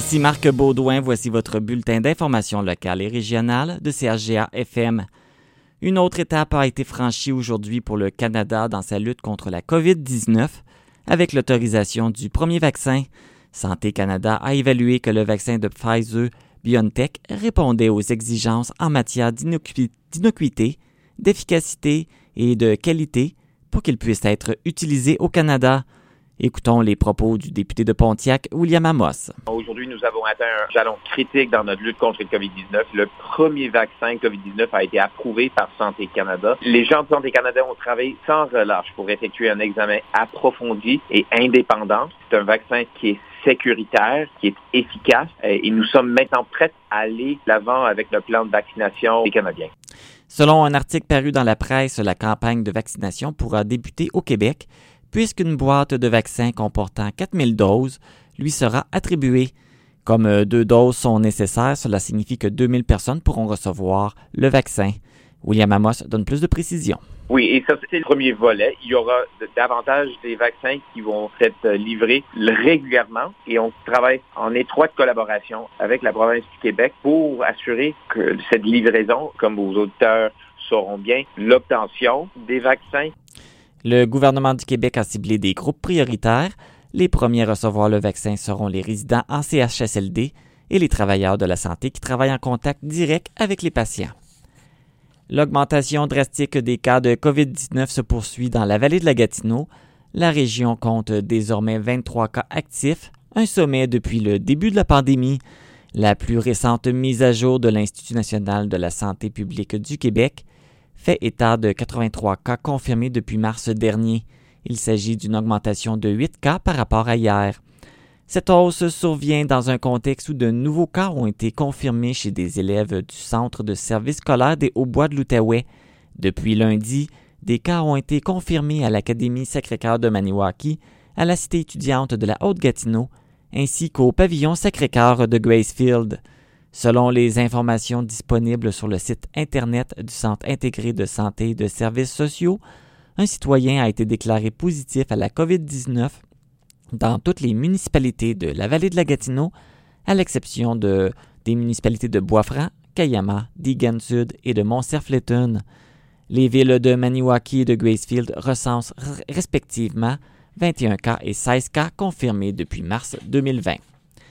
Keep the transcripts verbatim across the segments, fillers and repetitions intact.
Ici Marc Baudouin, voici votre bulletin d'information locale et régionale de C H G A F M. Une autre étape a été franchie aujourd'hui pour le Canada dans sa lutte contre la covid dix-neuf avec l'autorisation du premier vaccin. Santé Canada a évalué que le vaccin de Pfizer-BioNTech répondait aux exigences en matière d'innocu- d'innocuité, d'efficacité et de qualité pour qu'il puisse être utilisé au Canada. Écoutons les propos du député de Pontiac, William Amos. Aujourd'hui, nous avons atteint un jalon critique dans notre lutte contre le covid dix-neuf. Le premier vaccin covid dix-neuf a été approuvé par Santé Canada. Les gens de Santé Canada ont travaillé sans relâche pour effectuer un examen approfondi et indépendant. C'est un vaccin qui est sécuritaire, qui est efficace et nous sommes maintenant prêts à aller de l'avant avec le plan de vaccination des Canadiens. Selon un article paru dans la presse, la campagne de vaccination pourra débuter au Québec puisqu'une boîte de vaccins comportant quatre mille doses lui sera attribuée. Comme deux doses sont nécessaires, cela signifie que deux mille personnes pourront recevoir le vaccin. William Amos donne plus de précisions. Oui, et ça, c'est le premier volet. Il y aura davantage des vaccins qui vont être livrés régulièrement et on travaille en étroite collaboration avec la province du Québec pour assurer que cette livraison, comme vos auditeurs sauront bien, l'obtention des vaccins. Le gouvernement du Québec a ciblé des groupes prioritaires. Les premiers à recevoir le vaccin seront les résidents en C H S L D et les travailleurs de la santé qui travaillent en contact direct avec les patients. L'augmentation drastique des cas de covid dix-neuf se poursuit dans la vallée de la Gatineau. La région compte désormais vingt-trois cas actifs, un sommet depuis le début de la pandémie. La plus récente mise à jour de l'Institut national de la santé publique du Québec fait état de quatre-vingt-trois cas confirmés depuis mars dernier. Il s'agit d'une augmentation de huit cas par rapport à hier. Cette hausse survient dans un contexte où de nouveaux cas ont été confirmés chez des élèves du Centre de service scolaire des Hauts-Bois de l'Outaouais. Depuis lundi, des cas ont été confirmés à l'Académie Sacré-Cœur de Maniwaki, à la Cité étudiante de la Haute-Gatineau, ainsi qu'au pavillon Sacré-Cœur de Gracefield. Selon les informations disponibles sur le site Internet du Centre intégré de santé et de services sociaux, un citoyen a été déclaré positif à la covid dix-neuf dans toutes les municipalités de la vallée de la Gatineau, à l'exception de, des municipalités de Bois-Franc, Cayama, Deegan-Sud et de Mont-Cerf-Letton. Les villes de Maniwaki et de Gracefield recensent r- respectivement vingt et un cas et seize cas confirmés depuis mars deux mille vingt.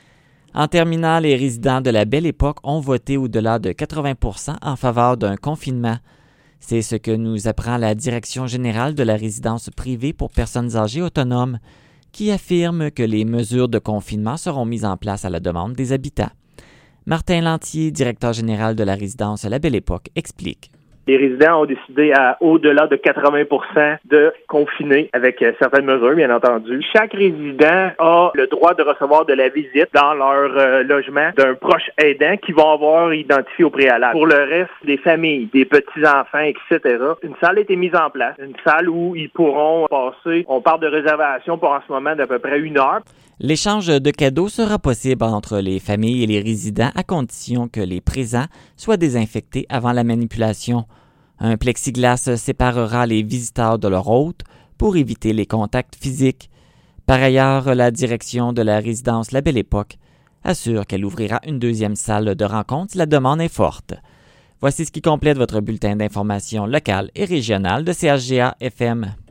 En terminant, les résidents de la Belle Époque ont voté au-delà de quatre-vingts pour cent en faveur d'un confinement. C'est ce que nous apprend la Direction générale de la résidence privée pour personnes âgées autonomes, qui affirme que les mesures de confinement seront mises en place à la demande des habitants. Martin Lantier, directeur général de la résidence La Belle Époque, explique. Les résidents ont décidé à au-delà de quatre-vingts pour cent de confiner avec certaines mesures, bien entendu. Chaque résident a le droit de recevoir de la visite dans leur euh, logement d'un proche aidant qui vont avoir identifié au préalable. Pour le reste des familles, des petits-enfants, et cetera, une salle a été mise en place. Une salle où ils pourront passer, on parle de réservation pour en ce moment d'à peu près une heure. L'échange de cadeaux sera possible entre les familles et les résidents à condition que les présents soient désinfectés avant la manipulation. Un plexiglas séparera les visiteurs de leur hôte pour éviter les contacts physiques. Par ailleurs, la direction de la résidence La Belle Époque assure qu'elle ouvrira une deuxième salle de rencontre si la demande est forte. Voici ce qui complète votre bulletin d'information locale et régionale de C H G A F M.